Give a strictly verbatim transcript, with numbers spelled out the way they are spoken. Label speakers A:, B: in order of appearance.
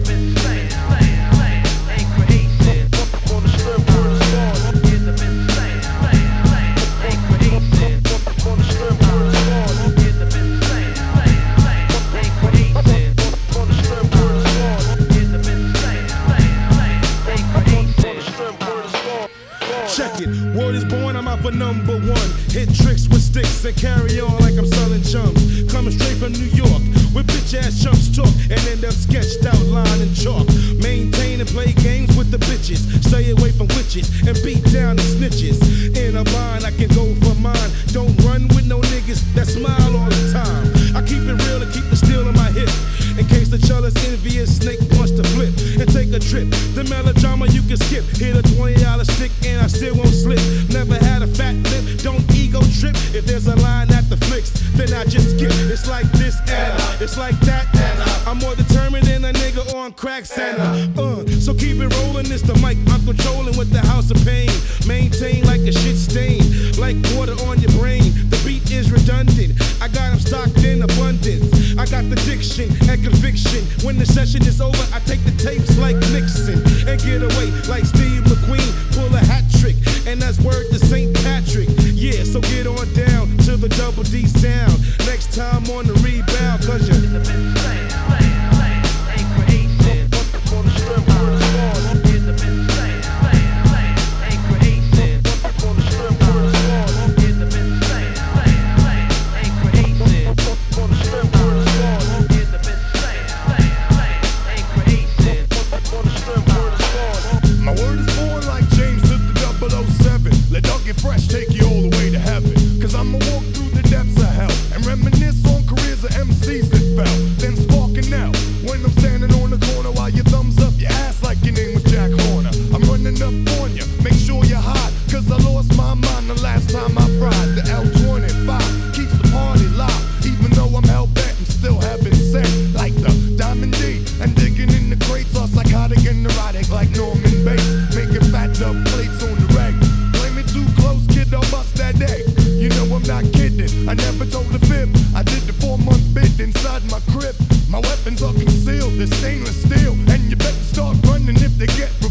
A: Check it, word is born, I'm out for number one. Hit tricks with sticks and carry on like I'm selling chums. Coming straight from New York, with bitch ass chumps talk and end up sketched out line and chalk. Maintain and play games with the bitches. Stay away from witches and beat down the snitches. In a bind, I can go for mine. Don't run with no niggas that smile all the time. I keep it real and keep the steel in my hip, in case the jealous, envious snake wants to flip and take a trip. The melodrama you can skip. Hit a twenty dollar stick and I still won't slip. Never had a fat lip, don't ego trip. If there's a line at the flicks, then I just skip. It's like this and it's like that. I'm more determined than a nigga on crack Santa. Uh, so keep it rolling, it's the mic I'm controlling with the house of pain. Maintain like a shit stain, like water on your brain. The beat is redundant, I got them stocked in abundance. I got the diction and conviction. When the session is over, I take the tapes like Nixon and get away like Steve McQueen. Pull a hat trick, and that's word to Saint Patrick. Yeah, so get on down to the double D sound. Next time on the rebound, cause you're
B: fresh, take you all the way to heaven. Cause I'ma walk through the depths of hell and reminisce on careers of M Cs that fell, then sparking out when I'm standing on the corner while you thumbs up your ass like your name was Jack Horner. I'm running up on you, make sure you're hot, cause I lost my mind the last time I fried. The L twenty-five keeps the party live, even though I'm hell bent and still having sex like the Diamond D and digging in the crates, all psychotic and neurotic like Norman Bates, making fat dub plates on the reg. Too close, kid, don't bust that day. You know I'm not kidding, I never told a fib. I did the four month bid inside my crib. My weapons are concealed, they're stainless steel, and you better start running if they get